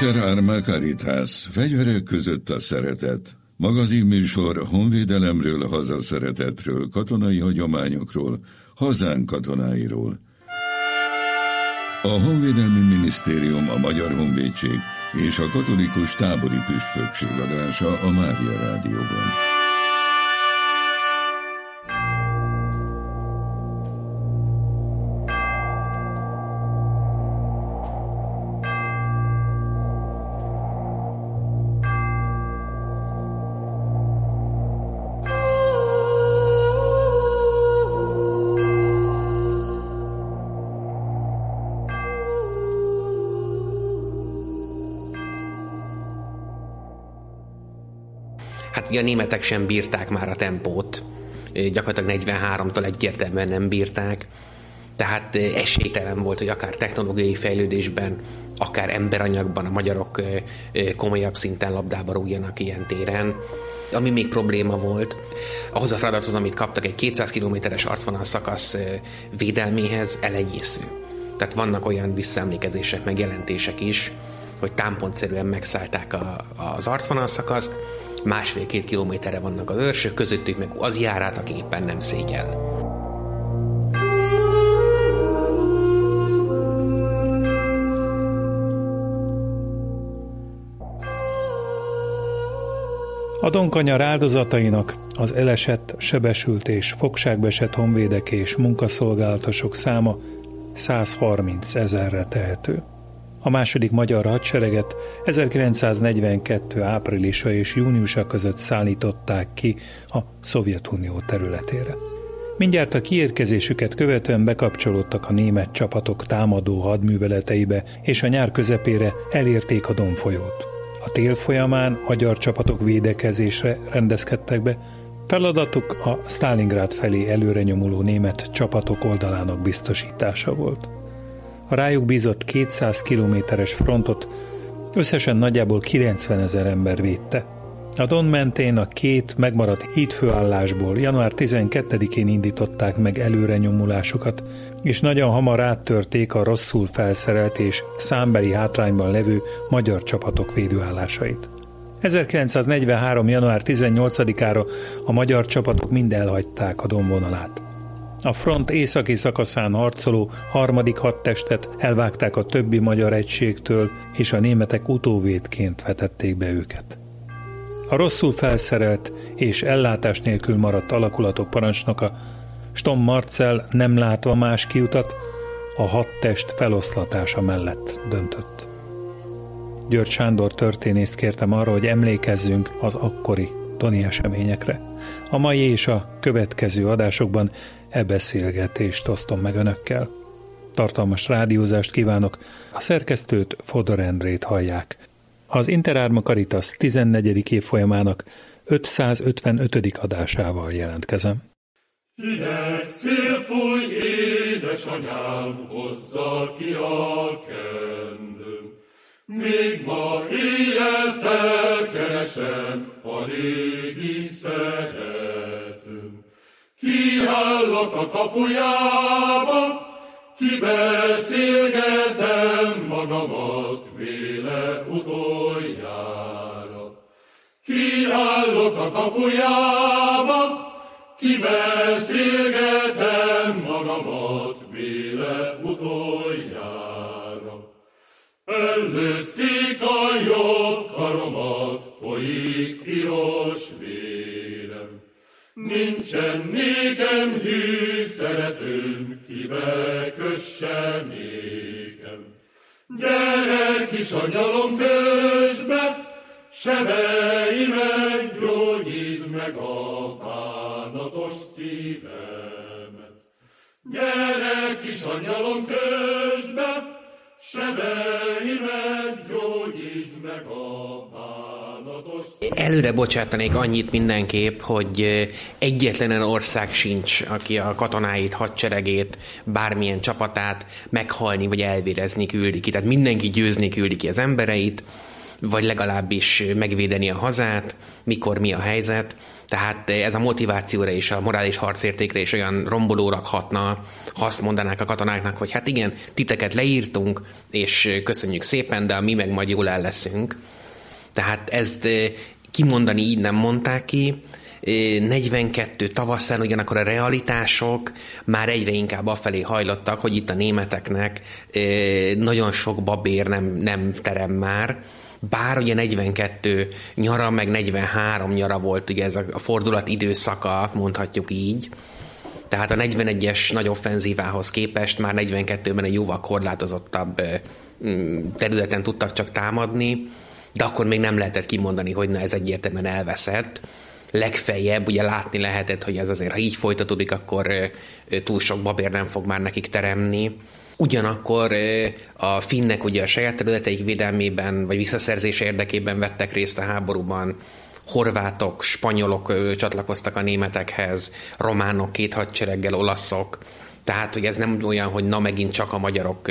Inter Arma Caritas, fegyverek között a szeretet. Magazinműsor honvédelemről, hazaszeretetről, katonai hagyományokról, hazánk katonáiról. A Honvédelmi Minisztérium, a Magyar Honvédség és a Katolikus Tábori Püspökség adása a Mária Rádióban. A németek sem bírták már a tempót, gyakorlatilag 43-tól egyértelműen nem bírták, tehát esélytelen volt, hogy akár technológiai fejlődésben, akár emberanyagban a magyarok komolyabb szinten labdába rúgjanak ilyen téren. Ami még probléma volt, ahhoz a feladathoz, amit kaptak, egy 200 kilométeres arcvonal szakasz védelméhez elenyésző. Tehát vannak olyan visszaemlékezések, megjelentések is, hogy támpontszerűen megszállták az arcvonal szakaszt, 1,5-2 kilométerre vannak az őrsök, közöttük meg az járát, aki éppen nem szégyel. A Donkanyar áldozatainak az elesett, sebesült és fogságba esett honvédek és munkaszolgálatosok száma 130 000-re tehető. A második magyar hadsereget 1942. áprilisa és júniusa között szállították ki a Szovjetunió területére. Mindjárt a kiérkezésüket követően bekapcsolódtak a német csapatok támadó hadműveleteibe, és a nyár közepére elérték a Don folyót. A tél folyamán magyar csapatok védekezésre rendezkedtek be, feladatuk a Sztálingrád felé előre nyomuló német csapatok oldalának biztosítása volt. A rájuk bízott 200 kilométeres frontot összesen nagyjából 90 000 ember védte. A Don mentén a két megmaradt hídfőállásból január 12-én indították meg előrenyomulásukat, és nagyon hamar áttörték a rosszul felszerelt és számbeli hátrányban levő magyar csapatok védőállásait. 1943. január 18-ára a magyar csapatok mind elhagyták a Don vonalát. A front északi szakaszán harcoló harmadik hadtestet elvágták a többi magyar egységtől, és a németek utóvédként vetették be őket. A rosszul felszerelt és ellátás nélkül maradt alakulatok parancsnoka, Stom Marcell nem látva más kiutat, a hadtest feloszlatása mellett döntött. György Sándor történészt kértem arra, hogy emlékezzünk az akkori doni eseményekre. A mai és a következő adásokban beszélgetést osztom meg önökkel. Tartalmas rádiózást kívánok, a szerkesztőt, Fodor Endrét hallják. Az Inter Arma Caritas 14. évfolyamának 555. adásával jelentkezem. Hideg szél fúj, édesanyám, hozza ki a kendőm. Még ma éjjel felkeresem a régi szeretőm. Kiállok a kapujába, kibeszélgetem magamat véle utoljára. Kiállok a kapujába, kibeszélgetem magamat véle utoljára. Előtték a jobb karomat, folyik piros vérem. Nincsen nékem hű szeretőm, kibe kösse nékem. Gyere kisanyalom közbe, sebeimet gyógyítsd meg a bánatos szívemet. Gyere kisanyalom közbe, sebeimet gyógyítsd meg a bánatos szívemet. Előre bocsátanék annyit mindenképp, hogy egyetlen olyan ország sincs, aki a katonáit, hadseregét, bármilyen csapatát meghalni vagy elvérezni küldi ki. Tehát mindenki győzni küldi ki az embereit, vagy legalábbis megvédeni a hazát, mikor mi a helyzet. Tehát ez a motivációra és a morális harcértékre is olyan rombolóra hatna, ha azt mondanák a katonáknak, hogy hát igen, titeket leírtunk, és köszönjük szépen, de mi meg majd jól el leszünk. Tehát ezt kimondani így nem mondták ki. 42 tavaszán ugyanakkor a realitások már egyre inkább afelé hajlottak, hogy itt a németeknek nagyon sok babér nem terem már, bár ugye 42 nyara, meg 43 nyara volt ugye ez a fordulat időszaka, mondhatjuk így. Tehát a 41-es nagy offenzívához képest már 42-ben egy jóval korlátozottabb területen tudtak csak támadni, de akkor még nem lehetett kimondani, hogy na ez egyértelműen elveszett. Legfeljebb ugye látni lehetett, hogy ez azért, ha így folytatódik, akkor túl sok babér nem fog már nekik teremni. Ugyanakkor a finnek ugye a saját területeik védelmében, vagy visszaszerzése érdekében vettek részt a háborúban. Horvátok, spanyolok csatlakoztak a németekhez, románok 2 hadsereggel, olaszok. Tehát, hogy ez nem olyan, hogy na megint csak a magyarok,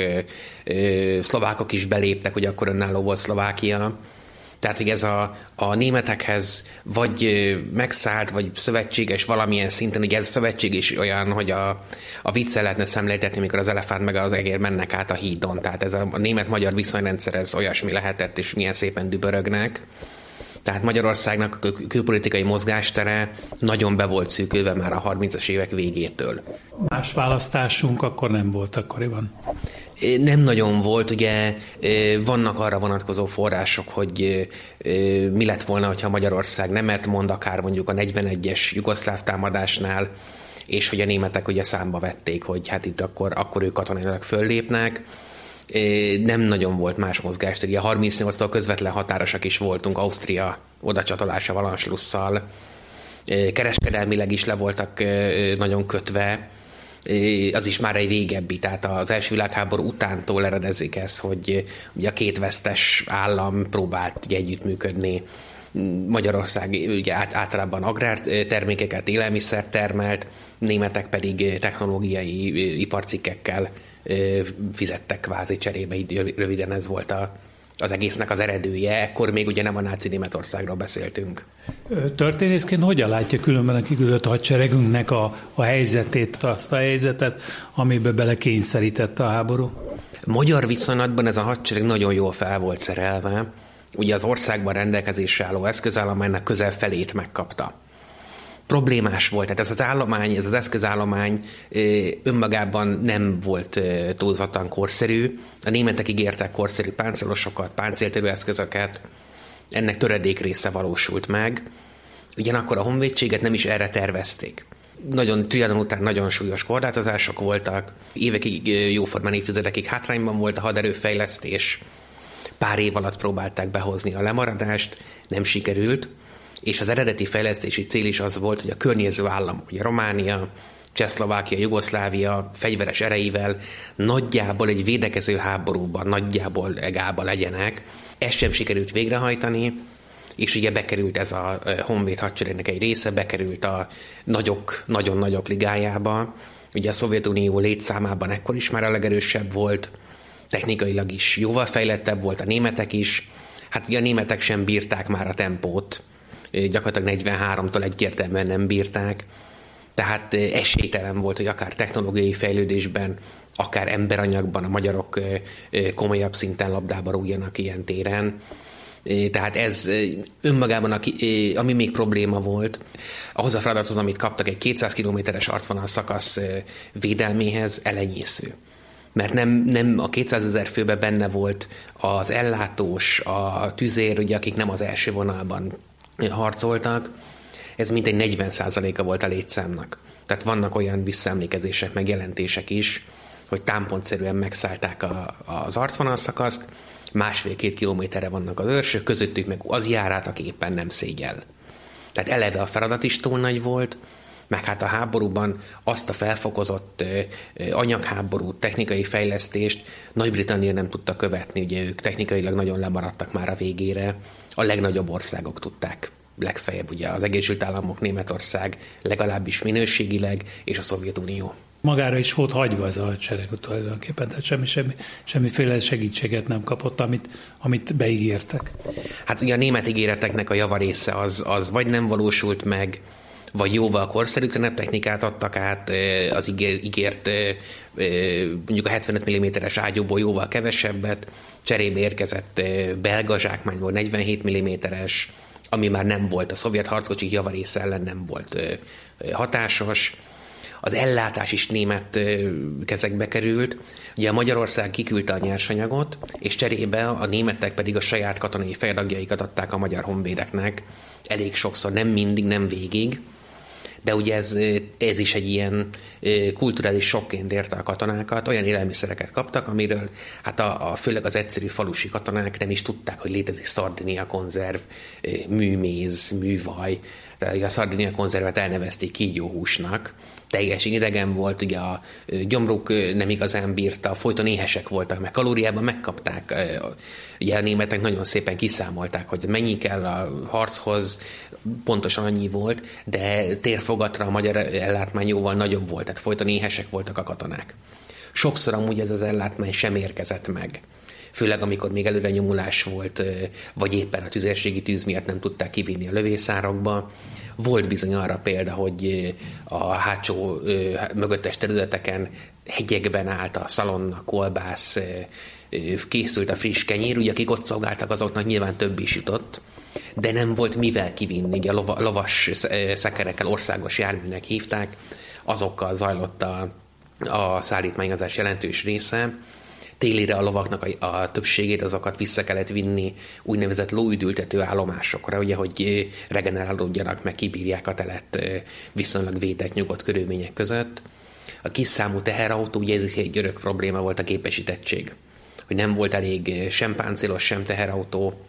szlovákok is beléptek, hogy akkor önálló volt Szlovákia. Tehát, hogy ez a németekhez vagy megszállt, vagy szövetséges valamilyen szinten, ugye ez szövetség is olyan, hogy a viccel lehetne szemléltetni, amikor az elefánt meg az egér mennek át a hídon. Tehát ez a német-magyar viszonyrendszer, ez olyasmi lehetett, és milyen szépen dübörögnek. Tehát Magyarországnak a külpolitikai mozgástere nagyon be volt szűkülve már a 30-as évek végétől. Más választásunk akkor nem volt akkoriban? Nem nagyon volt, ugye vannak arra vonatkozó források, hogy mi lett volna, hogyha Magyarország nemet mond, akár mondjuk a 41-es jugoszláv támadásnál, és hogy a németek ugye számba vették, hogy hát itt akkor ők katonailag föllépnek. Nem nagyon volt más mozgást, ugye 38-tól közvetlen határosak is voltunk, Ausztria odacsatolása Valanschlusszal, kereskedelmileg is le voltak nagyon kötve, az is már egy régebbi, tehát az első világháború utántól eredezik ez, hogy ugye a 2 vesztes állam próbált ugye együttműködni. Magyarország ugye általában agrártermékeket, élelmiszert termelt, németek pedig technológiai iparcikkekkel fizettek kvázi cserébe, így röviden ez volt az egésznek az eredője. Ekkor még ugye nem a náci Németországról beszéltünk. Történészként hogyan látja különben a kiküldött hadseregünknek a helyzetét, azt a helyzetet, amiben belekényszerítette a háború? Magyar viszonylatban ez a hadsereg nagyon jól fel volt szerelve. Ugye az országban rendelkezésre álló eszközállománynak közel felét megkapta. Problémás volt, tehát ez az állomány, ez az eszközállomány önmagában nem volt túlzottan korszerű. A németek ígértek korszerű páncélosokat, páncéltörő eszközöket, ennek töredék része valósult meg. Ugyanakkor a honvédséget nem is erre tervezték. Trianon után nagyon súlyos korlátozások voltak, évekig, jóformán évtizedekig hátrányban volt a haderőfejlesztés, pár év alatt próbálták behozni a lemaradást, nem sikerült, és az eredeti fejlesztési cél is az volt, hogy a környező államok, ugye Románia, Csehszlovákia, Jugoszlávia fegyveres erejével nagyjából egy védekező háborúban, nagyjából egába legyenek. Ezt sem sikerült végrehajtani, és ugye bekerült ez a honvéd hadseregnek egy része, bekerült a nagyon nagyok ligájába. Ugye a Szovjetunió létszámában ekkor is már a legerősebb volt, technikailag is jóval fejlettebb volt, a németek is. Hát ugye a németek sem bírták már a tempót, gyakorlatilag 43-tól egyértelműen nem bírták. Tehát esélytelen volt, hogy akár technológiai fejlődésben, akár emberanyagban a magyarok komolyabb szinten labdába rúgjanak ilyen téren. Tehát ez önmagában, ami még probléma volt, ahhoz a feladathoz, amit kaptak, egy 200 kilométeres arcvonal szakasz védelméhez elenyésző. Mert nem a 200 000 főben benne volt az ellátós, a tüzér, ugye, akik nem az első vonalban harcoltak, ez mintegy 40%-a volt a létszámnak. Tehát vannak olyan visszaemlékezések, meg jelentések is, hogy támpontszerűen megszállták az arcvonalszakaszt, 1,5-2 kilométerre vannak az őrsök, közöttük meg az járát, aki éppen nem szégyel. Tehát eleve a feladat is túl nagy volt, meg hát a háborúban azt a felfokozott anyagháború, technikai fejlesztést Nagy-Britannia nem tudta követni, ugye ők technikailag nagyon lemaradtak már a végére, a legnagyobb országok tudták legfeljebb, ugye az Egyesült Államok, Németország legalábbis minőségileg, és a Szovjetunió. Magára is volt hagyva ez a hadsereg tulajdonképpen, tehát semmiféle segítséget nem kapott, amit beígértek. Hát ugye a német ígéreteknek a javarésze az vagy nem valósult meg, vagy jóval korszerűtlenebb technikát adtak át, az ígért mondjuk a 75 mm-es ágyúból jóval kevesebbet, cserébe érkezett belga zsákmányból 47 mm-es, ami már nem volt, a szovjet harckocsik javarésze ellen nem volt hatásos. Az ellátás is német kezekbe került. Ugye a Magyarország kiküldte a nyersanyagot, és cserébe a németek pedig a saját katonai fejdagjaikat adták a magyar honvédeknek. Elég sokszor, nem mindig, nem végig. De ugye ez is egy ilyen kulturális sokként érte a katonákat, olyan élelmiszereket kaptak, amiről hát főleg az egyszerű falusi katonák nem is tudták, hogy létezik Szardinia konzerv, műméz, művaj. De a Szardinia konzervet elnevezték kígyóhúsnak. Teljesen idegen volt, ugye a gyomruk nem igazán bírta, folyton éhesek voltak, meg kalóriában megkapták. Ugye a németek nagyon szépen kiszámolták, hogy mennyi kell a harchoz, pontosan annyi volt, de térfogatra a magyar ellátmány jóval nagyobb volt, tehát folyton éhesek voltak a katonák. Sokszor amúgy ez az ellátmány sem érkezett meg. Főleg amikor még előre nyomulás volt, vagy éppen a tüzérségi tűz miatt nem tudták kivinni a lövészárokba. Volt bizony arra példa, hogy a hátsó mögöttes területeken hegyekben állt a szalonna, kolbász, készült a friss kenyér, ugye akik ott szolgáltak, azoknak nyilván több is jutott, de nem volt mivel kivinni, ugye a lovas szekerekkel, országos járműnek hívták, azokkal zajlott a szállítmányozás jelentős része. Télire a lovaknak a többségét, azokat vissza kellett vinni úgynevezett lóüdültető állomásokra, ugye, hogy regenerálódjanak, meg kibírják a telet viszonylag védett, nyugodt körülmények között. A kis számú teherautó, ugye ez egy örök probléma volt a gépesítettség, hogy nem volt elég sem páncélos, sem teherautó,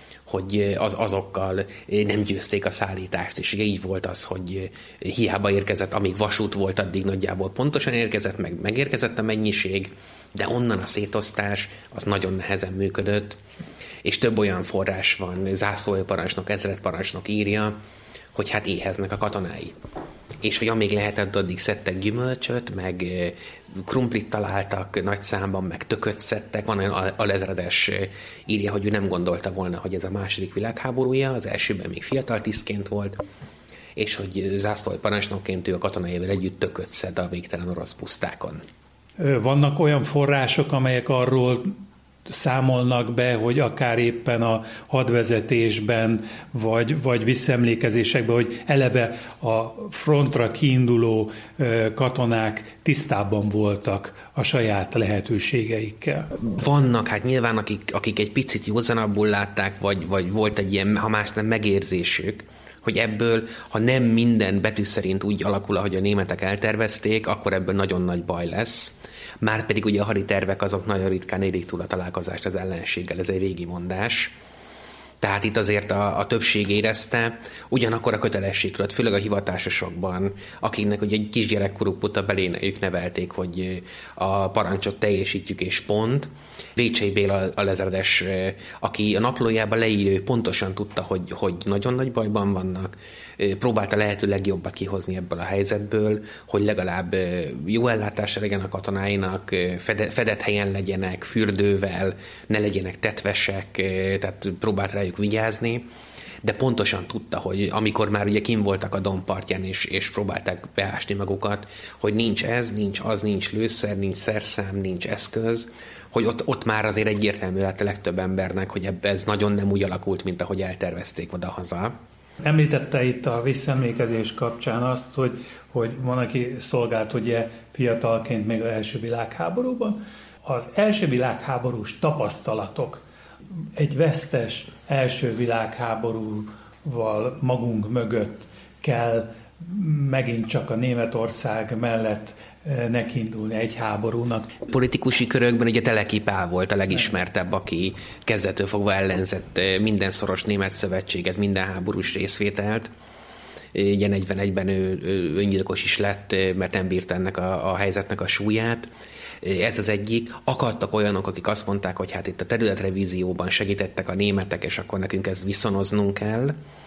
hogy azokkal nem győzték a szállítást, és ugye így volt az, hogy hiába érkezett, amíg vasút volt, addig nagyjából pontosan érkezett, megérkezett a mennyiség, de onnan a szétosztás az nagyon nehezen működött, és több olyan forrás van, zászlóparancsnok, ezredparancsnok írja, hogy hát éheznek a katonái. És hogy amíg lehetett, addig szedtek gyümölcsöt, meg krumplit találtak nagy számban, meg tököt szedtek. Van olyan alezredes írja, hogy ő nem gondolta volna, hogy ez a második világháborúja, az elsőben még fiatal tisztként volt, és hogy zászlóparancsnokként ő a katonáival együtt tököt szed a végtelen orosz pusztákon. Vannak olyan források, amelyek arról számolnak be, hogy akár éppen a hadvezetésben, vagy visszaemlékezésekben, hogy eleve a frontra kiinduló katonák tisztában voltak a saját lehetőségeikkel. Vannak, hát nyilván akik egy picit józanabbul látták, vagy volt egy ilyen, ha más nem, megérzésük, hogy ebből, ha nem minden betű szerint úgy alakul, ahogy a németek eltervezték, akkor ebből nagyon nagy baj lesz. Márpedig ugye a haditervek azok nagyon ritkán érik túl a találkozást az ellenséggel, ez egy régi mondás. Tehát itt azért a többség érezte, ugyanakkor a kötelesség tudott, főleg a hivatásosokban, akiknek ugye egy kisgyerekkoruk óta belénejük nevelték, hogy a parancsot teljesítjük és pont. Vécsei Béla alezredes, aki a naplójában leírő, pontosan tudta, hogy nagyon nagy bajban vannak, próbálta lehető legjobbat kihozni ebből a helyzetből, hogy legalább jó ellátásra legyen a katonáinak, fedett helyen legyenek, fürdővel, ne legyenek tetvesek, tehát próbált rájuk vigyázni, de pontosan tudta, hogy amikor már ugye kint voltak a dombpartján, és próbálták beásni magukat, hogy nincs ez, nincs az, nincs lőszer, nincs szerszám, nincs eszköz, hogy ott már azért egyértelmű lett a legtöbb embernek, hogy ez nagyon nem úgy alakult, mint ahogy eltervezték odahaza. Említette itt a visszaemlékezés kapcsán azt, hogy van, aki szolgált ugye fiatalként még az első világháborúban. Az első világháborús tapasztalatok egy vesztes első világháborúval magunk mögött kell megint csak a Németország mellett nekiindulni egy háborúnak. Politikusi körökben ugye Teleki Pál volt a legismertebb, aki kezdettől fogva ellenzett minden szoros német szövetséget, minden háborús részvételt. Ugye 41-ben ő öngyilkos is lett, mert nem bírta ennek a helyzetnek a súlyát. Ez az egyik. Akadtak olyanok, akik azt mondták, hogy hát itt a területrevízióban segítettek a németek, és akkor nekünk ezt viszonoznunk kell.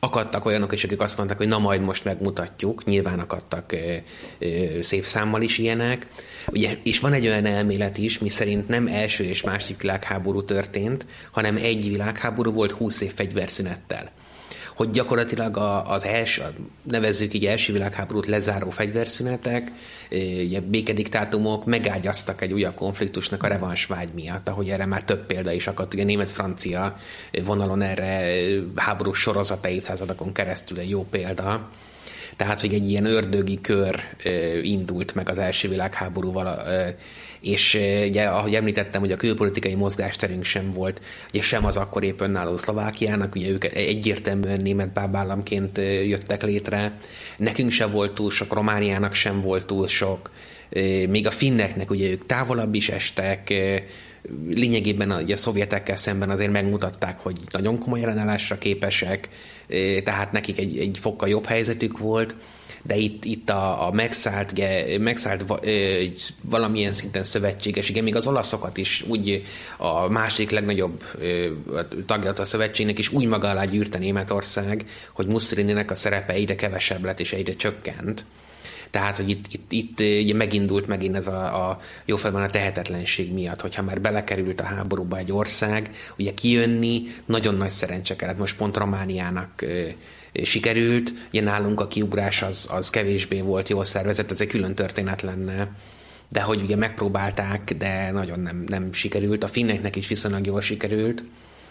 Akadtak olyanok is, akik azt mondták, hogy na majd most megmutatjuk, nyilván akadtak szép számmal is ilyenek. Ugye, és van egy olyan elmélet is, miszerint nem első és második világháború történt, hanem egy világháború volt 20 év fegyverszünettel. Hogy gyakorlatilag az első, nevezzük így első világháborút lezáró fegyverszünetek, ugye békediktátumok megágyaztak egy újabb konfliktusnak a revansvágy miatt, ahogy erre már több példa is akadt. Ugye német-francia vonalon erre háborús sorozata évszázadokon keresztül egy jó példa. Tehát, hogy egy ilyen ördögi kör indult meg az első világháborúval, és ugye, ahogy említettem, hogy a külpolitikai mozgásterünk sem volt, ugye sem az akkor épp önálló Szlovákiának, ugye ők egyértelműen német bábállamként jöttek létre, nekünk sem volt túl sok, Romániának sem volt túl sok, még a finneknek ugye ők távolabb is estek, lényegében a szovjetekkel szemben azért megmutatták, hogy nagyon komoly ellenállásra képesek, tehát nekik egy fokkal jobb helyzetük volt, de itt a megszállt valamilyen szinten szövetséges, igen, még az olaszokat is úgy a második legnagyobb tagja a szövetségnek is úgy maga alá gyűrte Németország, hogy Mussolininek a szerepe egyre kevesebb lett és egyre csökkent. Tehát, hogy itt ugye megindult megint ez a jóformán a tehetetlenség miatt, hogyha már belekerült a háborúba egy ország, ugye kijönni nagyon nagy szerencse kellett. Most pont Romániának sikerült, ugye nálunk a kiugrás az kevésbé volt jól szervezett, ez egy külön történet lenne, de hogy ugye megpróbálták, de nagyon nem sikerült. A finneknek is viszonylag jól sikerült,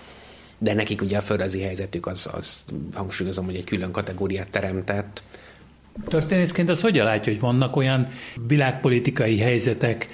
de nekik ugye a földrajzi helyzetük az hangsúlyozom, hogy egy külön kategóriát teremtett. Történészként az hogyan látja, hogy vannak olyan világpolitikai helyzetek,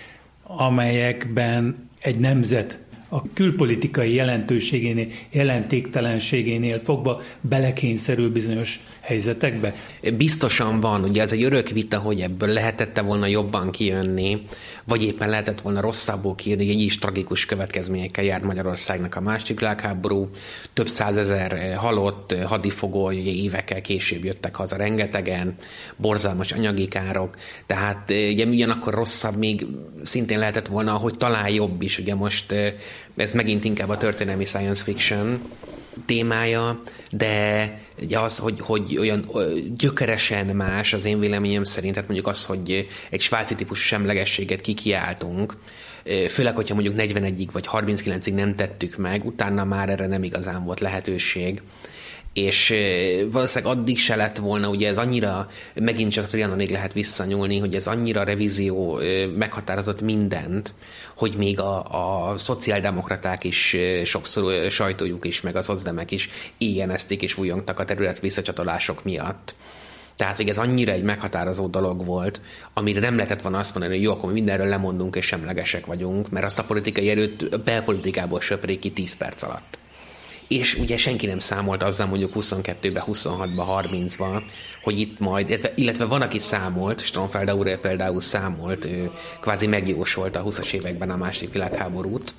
amelyekben egy nemzet a külpolitikai jelentőségénél, jelentéktelenségénél fogva belekényszerül bizonyos helyzetekbe? Biztosan van, ugye ez egy örök vita, hogy ebből lehetette volna jobban kijönni, vagy éppen lehetett volna rosszabbul kijönni, hogy így is tragikus következményekkel járt Magyarországnak a második világháború, több százezer halott, hadifogoly, ugye évekkel később jöttek haza rengetegen, borzalmas anyagi károk, tehát ugye ugyanakkor rosszabb még szintén lehetett volna, hogy talán jobb is, ugye most ez megint inkább a történelmi science fiction témája, de ugye az, hogy olyan gyökeresen más az én véleményem szerint, tehát mondjuk az, hogy egy svájci típusú semlegességet kikiáltunk, főleg, hogyha mondjuk 41-ig vagy 39-ig nem tettük meg, utána már erre nem igazán volt lehetőség. És valószínűleg addig se lett volna, ugye ez annyira, megint csak Trianonig lehet visszanyúlni, hogy ez annyira revízió meghatározott mindent, hogy még a szociáldemokraták is sokszor sajtójuk is, meg az szocdemek is éjjenezték és újjongtak a terület visszacsatolások miatt. Tehát, hogy ez annyira egy meghatározó dolog volt, amire nem lehetett volna azt mondani, hogy jó, akkor mindenről lemondunk és semlegesek vagyunk, mert azt a politikai erőt a belpolitikából söprik ki 10 perc alatt. És ugye senki nem számolt azzal mondjuk 22-ben, 26-ban, 30-ban, hogy itt majd, illetve van, aki számolt, Stromfeld úr például számolt, ő kvázi megjósolta a 20-as években a második világháborút,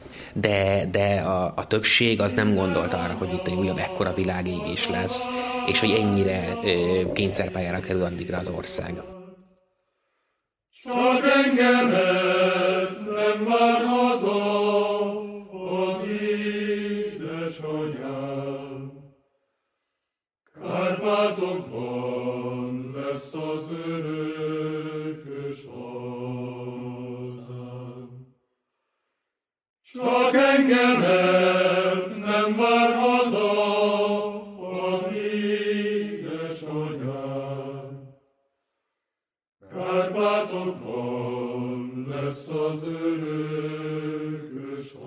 de a többség az nem gondolt arra, hogy itt egy újabb ekkora világégés lesz, és hogy ennyire kényszerpályára kerül addigra az ország. Csak engemet nem vár haza az édesanyám. Kárpátokban lesz az örökös hazám. Csak engemet nem vár haza az édesanyám. Kárpátokban lesz az örökös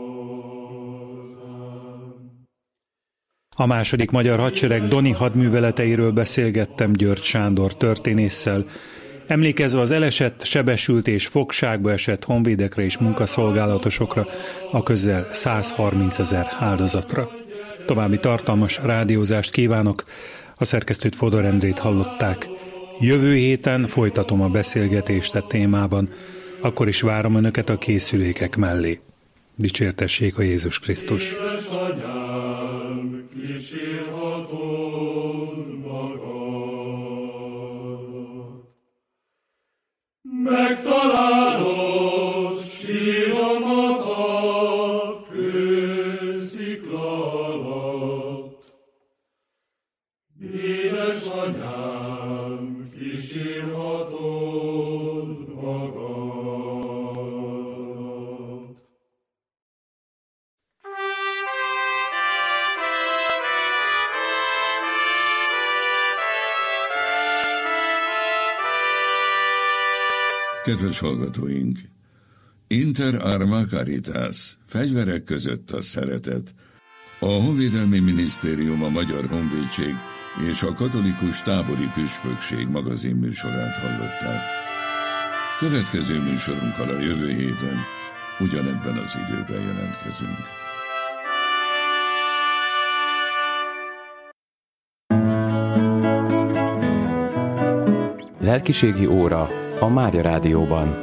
hazám. A második magyar hadsereg Doni hadműveleteiről beszélgettem György Sándor történésszel, emlékezve az elesett, sebesült és fogságba esett honvédekre és munkaszolgálatosokra, a közel 130 000 áldozatra. További tartalmas rádiózást kívánok, a szerkesztőt Fodor Endrét hallották. Jövő héten folytatom a beszélgetést a témában, akkor is várom önöket a készülékek mellé. Dicsértessék a Jézus Krisztus! Édesanyám, kísérhatod magad. Megtalálod síromat a kőszikla alatt. dicsérhatod magad. Kedves hallgatóink! Inter arma caritas, fegyverek között a szeretet. A Honvédelmi Minisztérium, a Magyar Honvédség és a Katolikus Tábori Püspökség magazinműsorát hallották. Következő műsorunkkal a jövő héten ugyanebben az időben jelentkezünk. Lelkiségi óra a Mária Rádióban.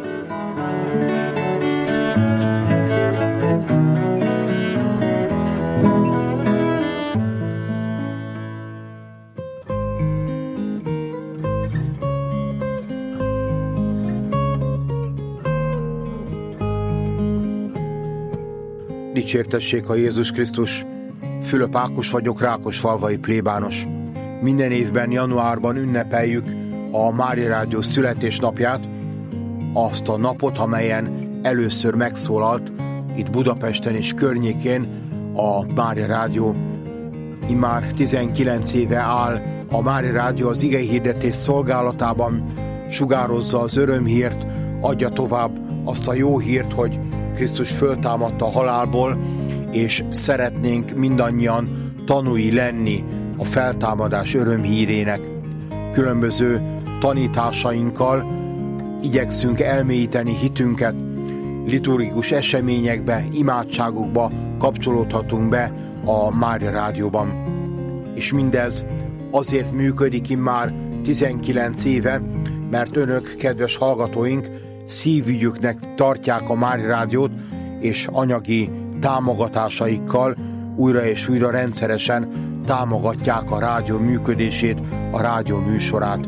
Dicsértessék a Jézus Krisztus! Fülöp Ákos vagyok, Rákosfalvai plébános. Minden évben januárban ünnepeljük a Mária Rádió születésnapját, azt a napot, amelyen először megszólalt itt Budapesten és környékén a Mária Rádió. Immár 19 éve áll a Mária Rádió az igehirdetés szolgálatában, sugározza az örömhírt, adja tovább azt a jó hírt, hogy Krisztus föltámadta a halálból, és szeretnénk mindannyian tanúi lenni a feltámadás örömhírének. Különböző tanításainkkal igyekszünk elmélyíteni hitünket, liturgikus eseményekbe, imádságokba kapcsolódhatunk be a Mária Rádióban. És mindez azért működik immár 19 éve, mert önök, kedves hallgatóink, szívügyüknek tartják a Mária Rádiót, és anyagi támogatásaikkal újra és újra rendszeresen támogatják a rádió működését, a rádió műsorát.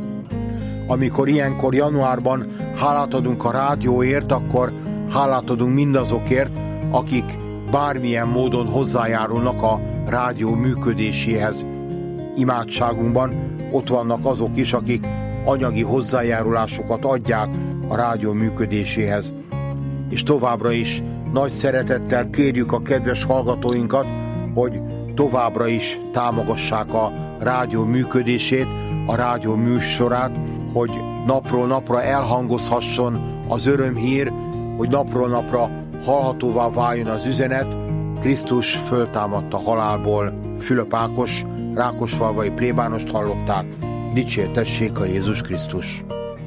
Amikor ilyenkor januárban hálát adunk a rádióért, akkor hálát adunk mindazokért, akik bármilyen módon hozzájárulnak a rádió működéséhez. Imádságunkban ott vannak azok is, akik anyagi hozzájárulásokat adják a rádió működéséhez. És továbbra is nagy szeretettel kérjük a kedves hallgatóinkat, hogy továbbra is támogassák a rádió működését, a rádió műsorát, hogy napról napra elhangozhasson az örömhír, hogy napról napra hallhatóvá váljon az üzenet. Krisztus föltámadta halálból. Fülöp Ákos, Rákosfalvai plébánost hallották. Dicsértessék a Jézus Krisztus!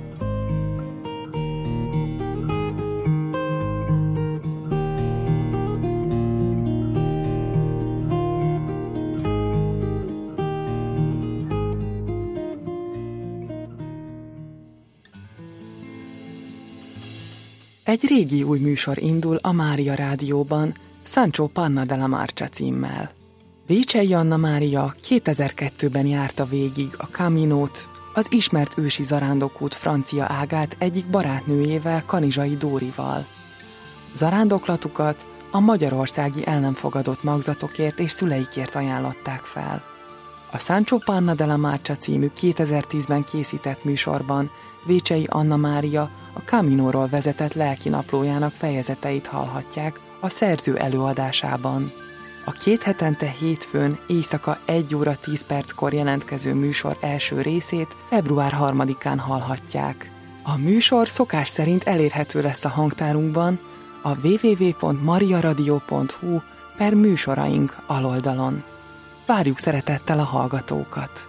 Egy régi új műsor indul a Mária Rádióban, Sancho Panna della Marcia címmel. Vécsei Anna Mária 2002-ben járta végig a Caminót, az ismert ősi zarándokút francia ágát egyik barátnőjével, Kanizsai Dórival. Zarándoklatukat a magyarországi el nem fogadott magzatokért és szüleikért ajánlották fel. A Sancho Panna della Marcia című 2010-ben készített műsorban Vécsei Anna Mária a Caminóról vezetett lelkinaplójának fejezeteit hallhatják a szerző előadásában. A 2 hetente hétfőn éjszaka 1 óra 10 perckor jelentkező műsor első részét február 3-án hallhatják. A műsor szokás szerint elérhető lesz a hangtárunkban a www.mariaradio.hu/műsoraink aloldalon. Várjuk szeretettel a hallgatókat!